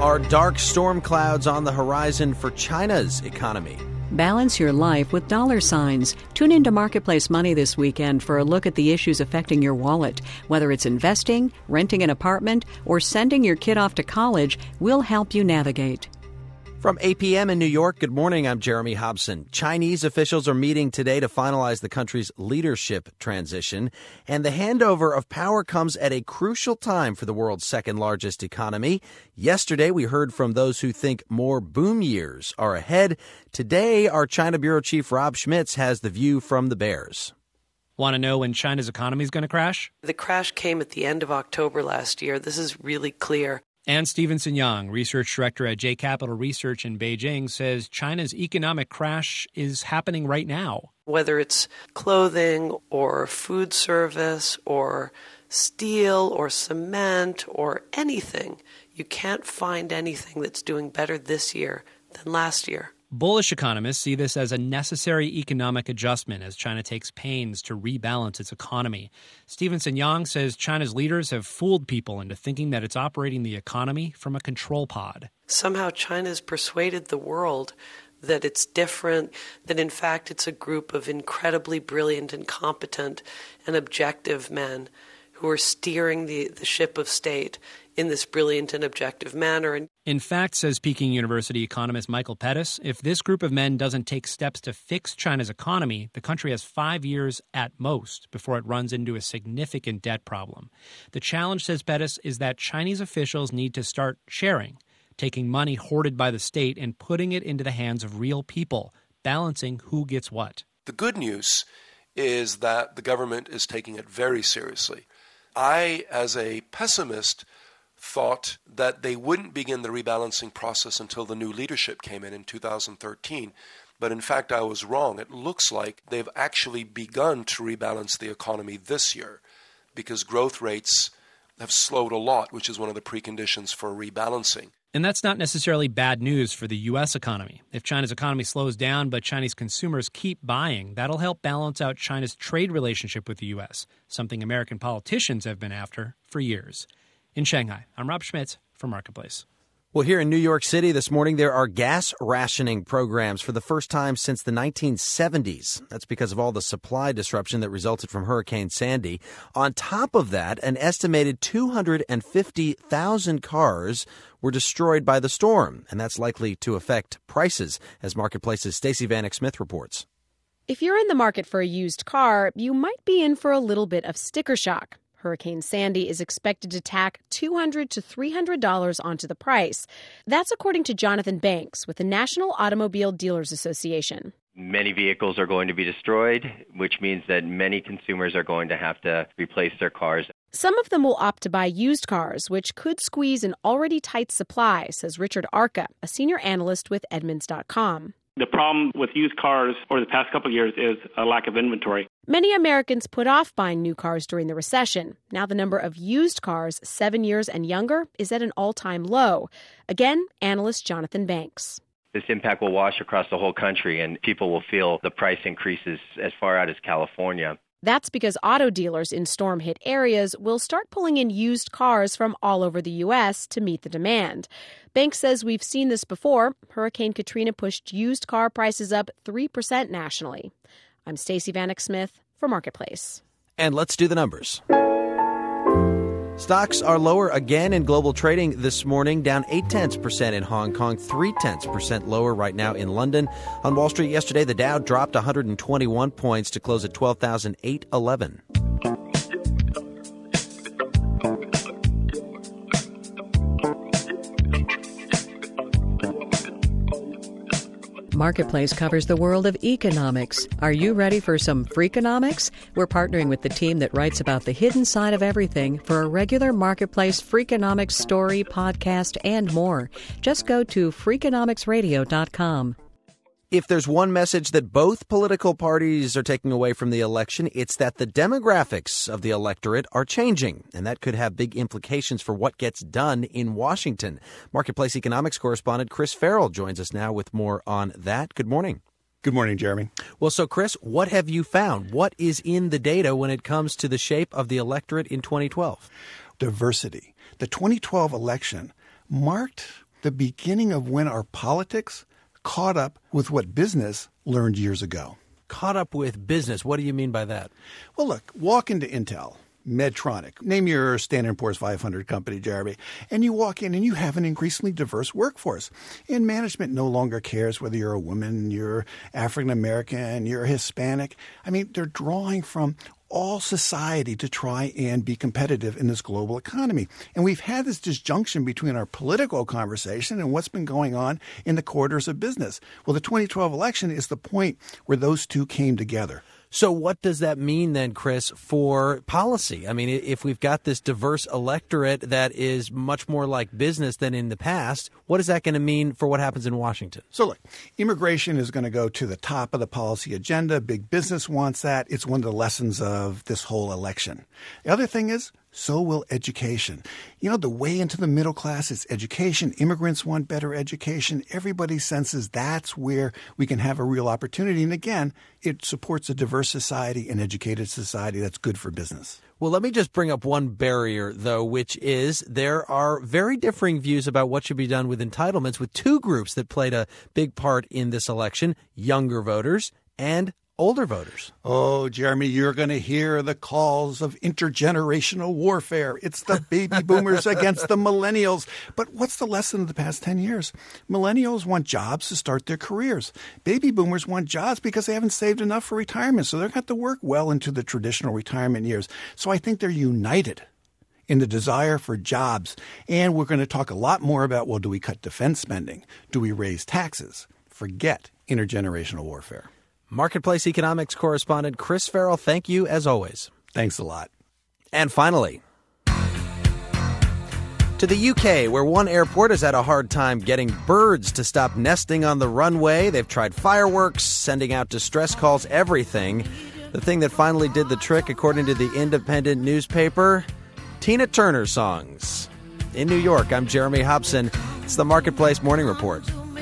Are dark storm clouds on the horizon for China's economy? Balance your life with dollar signs. Tune into Marketplace Money this weekend for a look at the issues affecting your wallet. Whether it's investing, renting an apartment, or sending your kid off to college, we'll help you navigate. From 8 p.m. in New York, good morning, I'm Jeremy Hobson. Chinese officials are meeting today to finalize the country's leadership transition, and the handover of power comes at a crucial time for the world's second largest economy. Yesterday, we heard from those who think more boom years are ahead. Today, our China Bureau Chief Rob Schmitz has the view from the Bears. Want to know when China's economy is going to crash? The crash came at the end of October last year. This is really clear. And Stevenson Yang, research director at J Capital Research in Beijing, says China's economic crash is happening right now. Whether it's clothing or food service or steel or cement or anything, you can't find anything that's doing better this year than last year. Bullish economists see this as a necessary economic adjustment as China takes pains to rebalance its economy. Stevenson Yang says China's leaders have fooled people into thinking that it's operating the economy from a control pod. Somehow China's persuaded the world that it's different, that in fact it's a group of incredibly brilliant and competent and objective men who are steering the ship of state in this brilliant and objective manner. In fact, says Peking University economist Michael Pettis, if this group of men doesn't take steps to fix China's economy, the country has 5 years at most before it runs into a significant debt problem. The challenge, says Pettis, is that Chinese officials need to start sharing, taking money hoarded by the state and putting it into the hands of real people, balancing who gets what. The good news is that the government is taking it very seriously. I, as a pessimist, thought that they wouldn't begin the rebalancing process until the new leadership came in 2013. But in fact, I was wrong. It looks like they've actually begun to rebalance the economy this year because growth rates have slowed a lot, which is one of the preconditions for rebalancing. And that's not necessarily bad news for the U.S. economy. If China's economy slows down but Chinese consumers keep buying, that'll help balance out China's trade relationship with the U.S., something American politicians have been after for years. In Shanghai, I'm Rob Schmitz for Marketplace. Well, here in New York City this morning, there are gas rationing programs for the first time since the 1970s. That's because of all the supply disruption that resulted from Hurricane Sandy. On top of that, an estimated 250,000 cars were destroyed by the storm, and that's likely to affect prices, as Marketplace's Stacey Vanek Smith reports. If you're in the market for a used car, you might be in for a little bit of sticker shock. Hurricane Sandy is expected to tack $200 to $300 onto the price. That's according to Jonathan Banks with the National Automobile Dealers Association. Many vehicles are going to be destroyed, which means that many consumers are going to have to replace their cars. Some of them will opt to buy used cars, which could squeeze an already tight supply, says Richard Arca, a senior analyst with Edmunds.com. The problem with used cars over the past couple of years is a lack of inventory. Many Americans put off buying new cars during the recession. Now the number of used cars 7 years and younger is at an all-time low. Again, analyst Jonathan Banks. This impact will wash across the whole country, and people will feel the price increases as far out as California. That's because auto dealers in storm-hit areas will start pulling in used cars from all over the U.S. to meet the demand. Banks says we've seen this before. Hurricane Katrina pushed used car prices up 3% nationally. I'm Stacey Vanek Smith for Marketplace. And let's do the numbers. Stocks are lower again in global trading this morning, down 0.8% in Hong Kong, 0.3% lower right now in London. On Wall Street yesterday, the Dow dropped 121 points to close at 12,811. Marketplace covers the world of economics. Are you ready for some Freakonomics? We're partnering with the team that writes about the hidden side of everything for a regular Marketplace Freakonomics story, podcast, and more. Just go to Freakonomicsradio.com. If there's one message that both political parties are taking away from the election, it's that the demographics of the electorate are changing, and that could have big implications for what gets done in Washington. Marketplace economics correspondent Chris Farrell joins us now with more on that. Good morning. Good morning, Jeremy. Well, so Chris, what have you found? What is in the data when it comes to the shape of the electorate in 2012? Diversity. The 2012 election marked the beginning of when our politics caught up with what business learned years ago. Caught up with business. What do you mean by that? Well, look, walk into Intel, Medtronic, name your Standard & Poor's 500 company, Jeremy, and you walk in and you have an increasingly diverse workforce. And management no longer cares whether you're a woman, you're African-American, you're Hispanic. I mean, they're drawing from all society to try and be competitive in this global economy. And we've had this disjunction between our political conversation and what's been going on in the corridors of business. Well, the 2012 election is the point where those two came together. So what does that mean then, Chris, for policy? I mean, if we've got this diverse electorate that is much more like business than in the past, what is that going to mean for what happens in Washington? So look, immigration is going to go to the top of the policy agenda. Big business wants that. It's one of the lessons of this whole election. The other thing is, so will education. You know, the way into the middle class is education. Immigrants want better education. Everybody senses that's where we can have a real opportunity. And again, it supports a diverse society, an educated society that's good for business. Well, let me just bring up one barrier, though, which is there are very differing views about what should be done with entitlements with two groups that played a big part in this election, younger voters and older voters. Oh, Jeremy, you're going to hear the calls of intergenerational warfare. It's the baby boomers against the millennials. But what's the lesson of the past 10 years? Millennials want jobs to start their careers. Baby boomers want jobs because they haven't saved enough for retirement, so they're going to have to work well into the traditional retirement years. So I think they're united in the desire for jobs. And we're going to talk a lot more about, well, do we cut defense spending? Do we raise taxes? Forget intergenerational warfare. Marketplace economics correspondent Chris Farrell, thank you as always. Thanks a lot. And finally, to the UK, where one airport has had a hard time getting birds to stop nesting on the runway. They've tried fireworks, sending out distress calls, everything. The thing that finally did the trick, according to the Independent newspaper, Tina Turner songs. In New York, I'm Jeremy Hobson. It's the Marketplace Morning Report.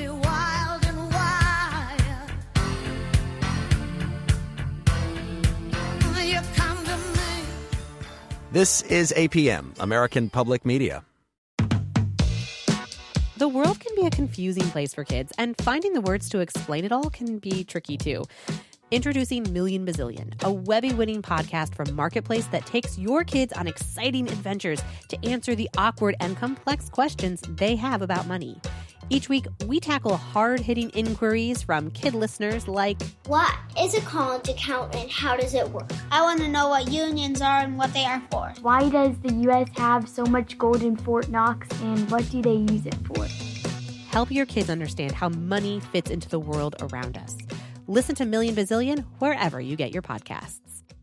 This is APM, American Public Media. The world can be a confusing place for kids, and finding the words to explain it all can be tricky too. Introducing Million Bazillion, a Webby-winning podcast from Marketplace that takes your kids on exciting adventures to answer the awkward and complex questions they have about money. Each week, we tackle hard-hitting inquiries from kid listeners like, what is a college account and how does it work? I want to know what unions are and what they are for. Why does the U.S. have so much gold in Fort Knox and what do they use it for? Help your kids understand how money fits into the world around us. Listen to Million Bazillion wherever you get your podcasts.